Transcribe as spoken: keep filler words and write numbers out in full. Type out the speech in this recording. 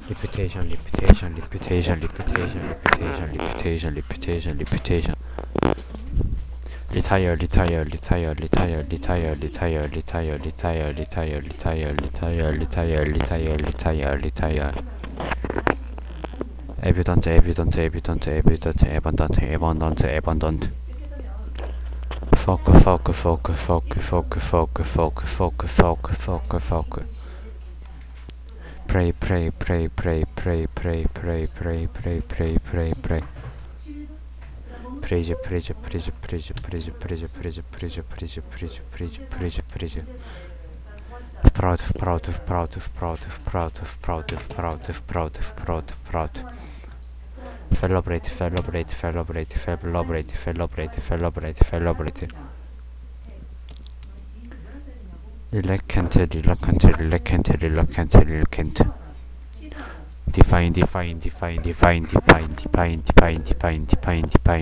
Reputation, reputation, reputation, reputation, reputation, reputation, reputation, reputation. Retire, retire, retire, retire, retire, retire, retire, retire, retire, retire, retire, retire, retire, retire, retire. Evident, evident, evident, evident, abundant, abundant, abundant. Focus, focus, focus, focus, focus, focus, focus, focus, focus, focus, focus. Pray, pray, pray, pray, pray, pray, pray, pray, pray, pray, pray, pray. Praise, praise, praise, praise, praise, praise, praise, praise, praise, praise, praise, praise, praise. Proud, proud, proud, proud, proud, proud, proud, proud, proud, proud. Celebrate, celebrate, celebrate, celebrate, celebrate, celebrate, celebrate. Reluctant, reluctant, reluctant, reluctant, reluctant. Define, define, define, define, define, define, define, define, define, define.